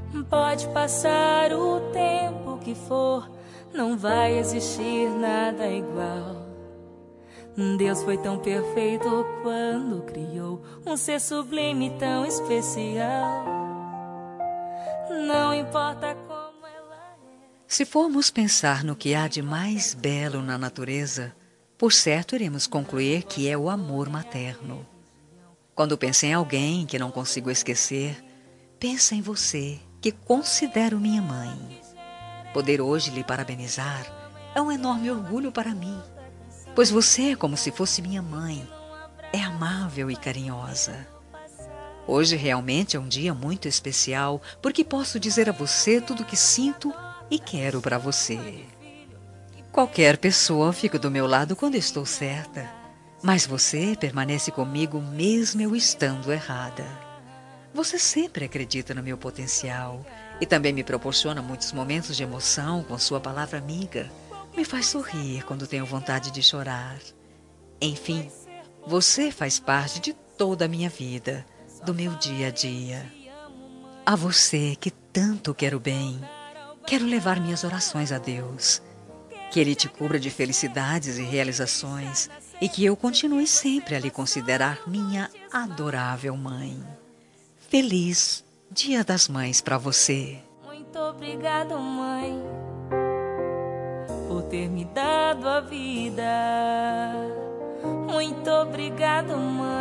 Pode passar o tempo que for, não vai existir nada igual. Deus foi tão perfeito quando criou um ser sublime tão especial. Não importa como ela é. Se formos pensar no que há de mais belo na natureza, por certo iremos concluir que é o amor materno. Quando penso em alguém que não consigo esquecer, penso em você, que considero minha mãe. Poder hoje lhe parabenizar é um enorme orgulho para mim, pois você é como se fosse minha mãe, é amável e carinhosa. Hoje realmente é um dia muito especial, porque posso dizer a você tudo o que sinto e quero para você. Qualquer pessoa fica do meu lado quando estou certa, mas você permanece comigo mesmo eu estando errada. Você sempre acredita no meu potencial e também me proporciona muitos momentos de emoção com sua palavra amiga. Me faz sorrir quando tenho vontade de chorar. Enfim, você faz parte de toda a minha vida, do meu dia a dia. A você que tanto quero bem, quero levar minhas orações a Deus. Que Ele te cubra de felicidades e realizações e que eu continue sempre a lhe considerar minha adorável mãe. Feliz Dia das Mães para você. Muito obrigado, mãe, por ter me dado a vida. Muito obrigado, mãe,